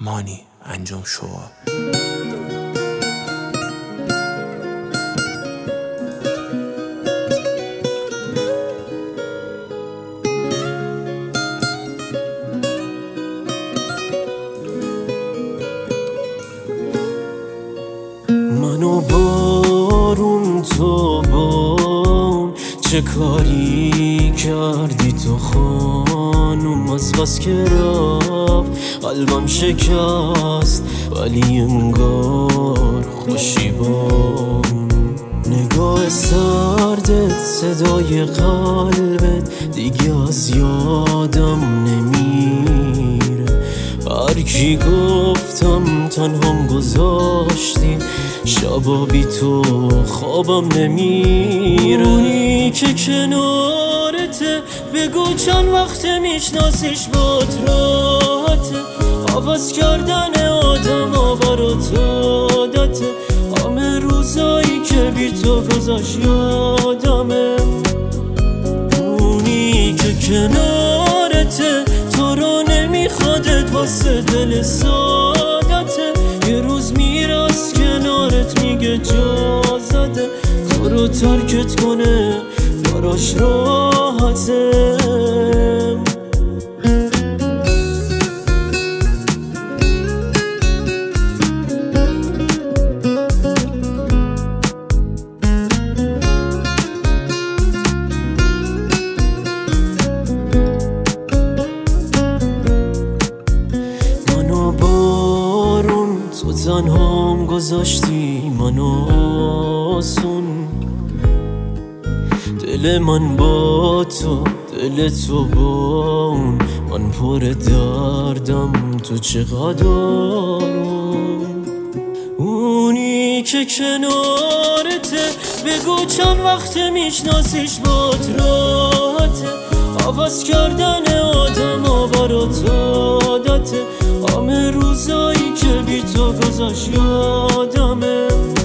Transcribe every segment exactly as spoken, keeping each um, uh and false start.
مانی انجام شو. منو بارون تو بام چه کاری کردی تو خانوم؟ از بس که رفت قلبم شکست ولی انگار خوشیبان. نگاه سردت صدای قلبت دیگه از یادم نمیره. هر کی گفتم تنهام گذاشتی شبا بی تو خوابم نمیره. اونی که کنارته بگو چند وقت میشناسیش بات راحته. عوض کردن آدم ها برات عادته. همه روزایی که بی تو گذاشت یادمه. اونی که کنارته تو رو نمیخوادت واسه دل سادته. یه روز میره از کنارت میگه جا زده. تو رو ترکت کنه براش راحته. تو تنهام گذاشتی منو آسون. دل من با تو دل تو با اون. من پر دردم تو چقدر آروم. اونی که کنارته بگو چند وقت میشناسیش بات راحته. عوض کردن آدم ها برات عادته. همه روزایی که بی تو گذاشت یادمه.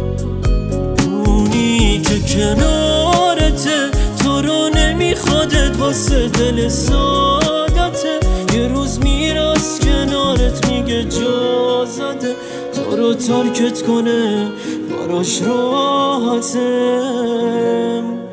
اونی که کنارته تو رو نمیخوادت واسه دل سادته. یه روز میره از کنارت میگه جا زده. تو رو ترکت کنه براش راحته.